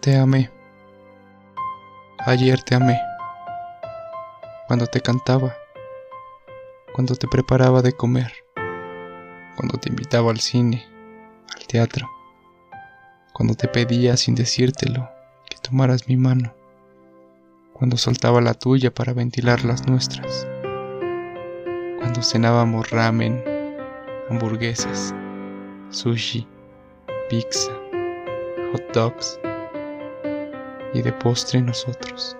Te amé. Ayer te amé. Cuando te cantaba, cuando te preparaba de comer, cuando te invitaba al cine, al teatro, cuando te pedía sin decírtelo que tomaras mi mano, cuando soltaba la tuya para ventilar las nuestras, cuando cenábamos ramen, hamburguesas, sushi, pizza, hot dogs y de postre nosotros.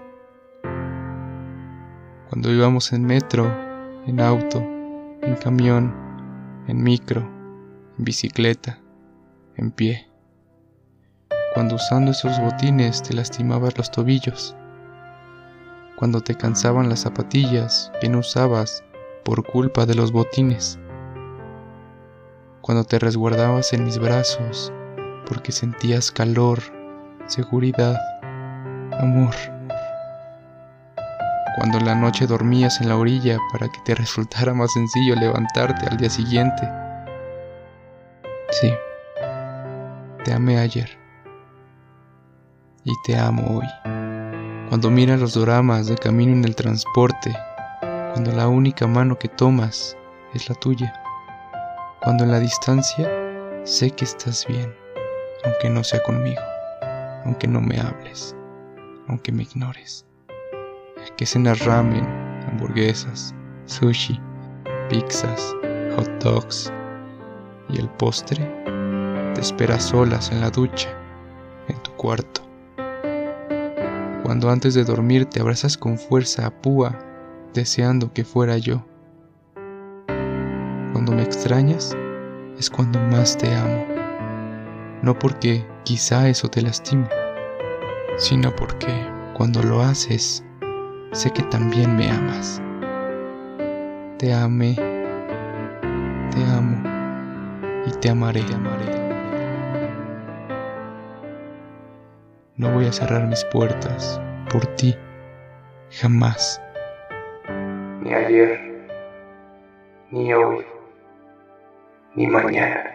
Cuando íbamos en metro, en auto, en camión, en micro, en bicicleta, en pie. Cuando usando esos botines te lastimabas los tobillos. Cuando te cansaban las zapatillas que no usabas por culpa de los botines. Cuando te resguardabas en mis brazos porque sentías calor, seguridad, amor. Cuando en la noche dormías en la orilla para que te resultara más sencillo levantarte al día siguiente. Sí, te amé ayer y te amo hoy. Cuando miras los doramas de camino en el transporte, cuando la única mano que tomas es la tuya, cuando en la distancia sé que estás bien, aunque no sea conmigo, aunque no me hables, aunque me ignores. Que cenas ramen, hamburguesas, sushi, pizzas, hot dogs y el postre te espera solas en la ducha, en tu cuarto. Cuando antes de dormir te abrazas con fuerza a púa, deseando que fuera yo. Cuando me extrañas es cuando más te amo, no porque quizá eso te lastime, sino porque cuando lo haces sé que también me amas. Te amé, te amo y te amaré. No voy a cerrar mis puertas por ti, jamás. Ni ayer, ni hoy, ni mañana.